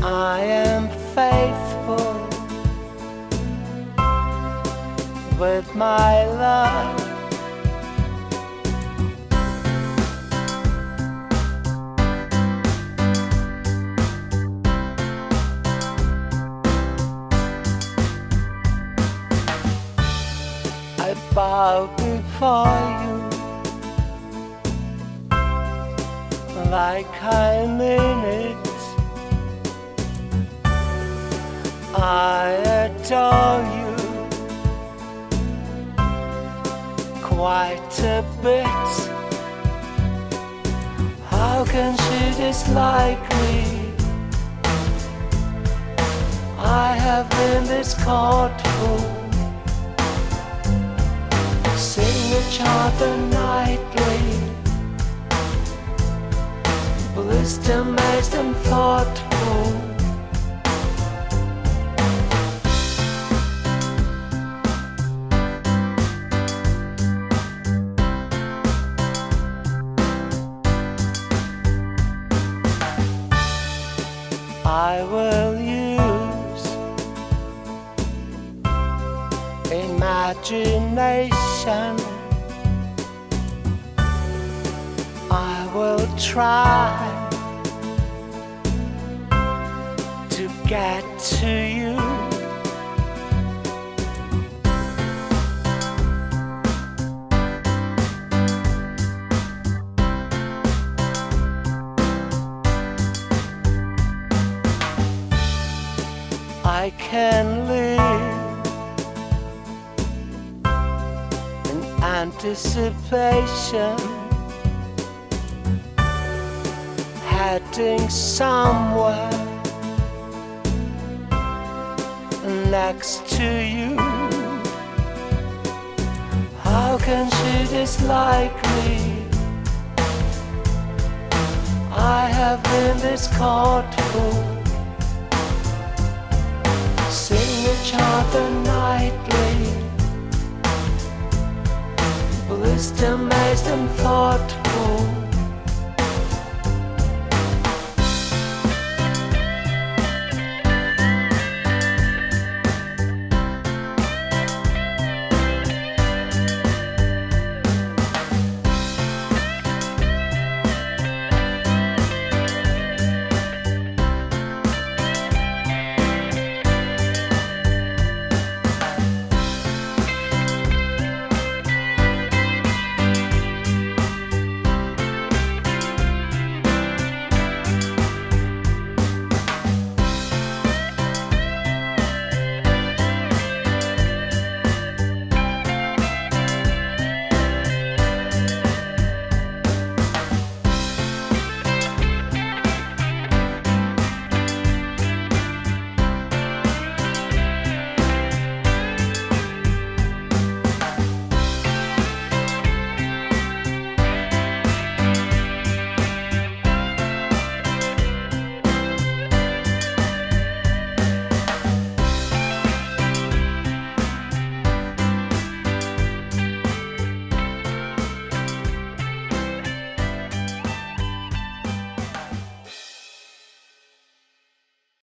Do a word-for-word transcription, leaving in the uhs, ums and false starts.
I am faithful with my love. I bow before you like I mean it. I adore you quite a bit. How can she dislike me? I have been this courtful, sing each other nightly, blissed, amazed and thoughtful. I will use imagination. I will try to get to you. I can live in anticipation, heading somewhere next to you. How can she dislike me? I have been this courtful, sing each other nightly, blissed, amazed and thoughtful.